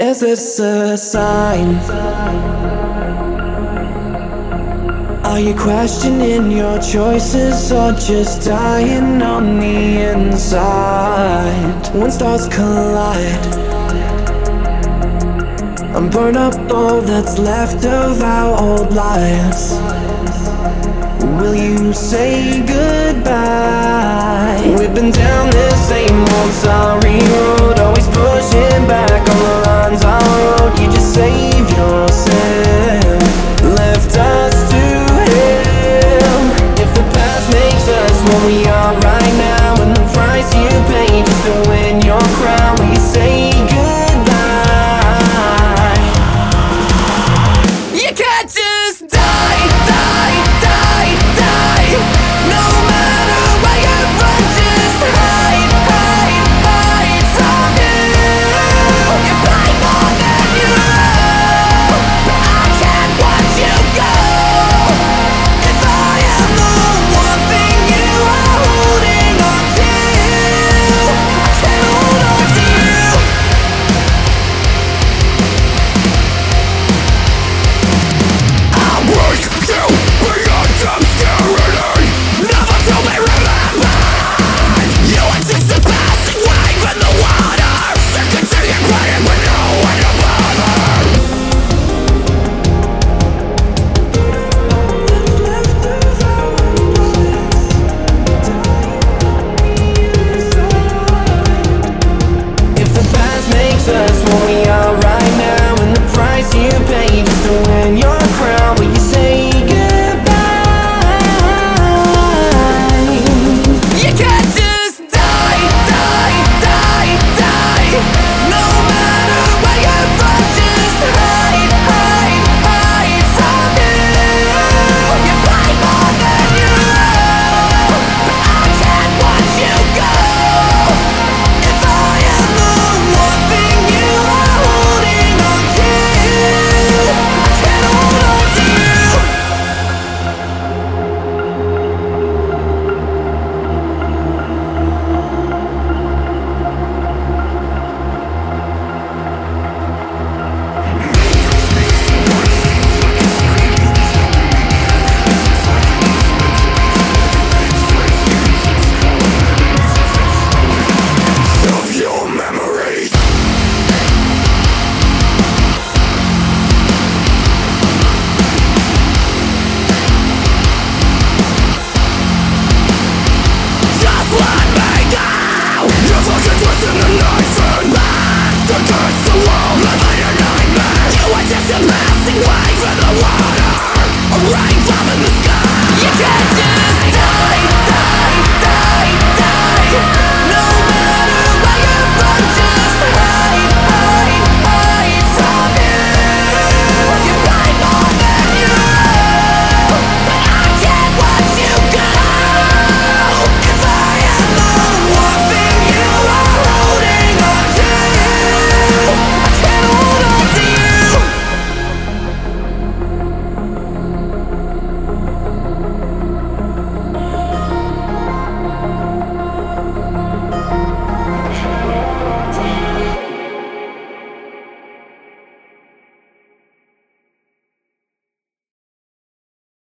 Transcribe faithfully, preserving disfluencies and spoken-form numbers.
Is this a sign? Are you questioning your choices or just dying on the inside? When stars collide, I'm burn up all that's left of our old lives. Will you say goodbye? We've been down this same old sorry road, always pushing back on the line.